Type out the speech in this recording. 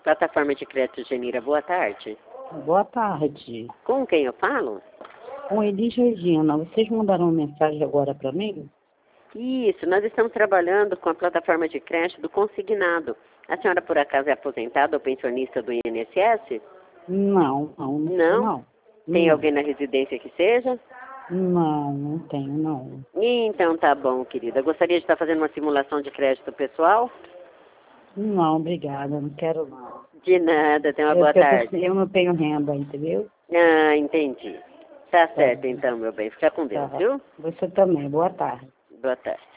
Plataforma de crédito Genira, boa tarde. Boa tarde. Com quem eu falo? Com Elis Regina. Vocês mandaram uma mensagem agora para mim? Isso, nós estamos trabalhando com a plataforma de crédito do consignado. A senhora, por acaso, é aposentada ou pensionista do INSS? Não. Não? Tem Não. alguém na residência que seja? Não tenho, não. Então tá bom, querida. Gostaria de estar fazendo uma simulação de crédito pessoal? Não, obrigada, não quero não. De nada, tenha uma boa tarde. Eu não tenho renda, entendeu? Ah, entendi. Tá certo então, meu bem. Fica com Deus, Tá. viu? Você também, boa tarde. Boa tarde.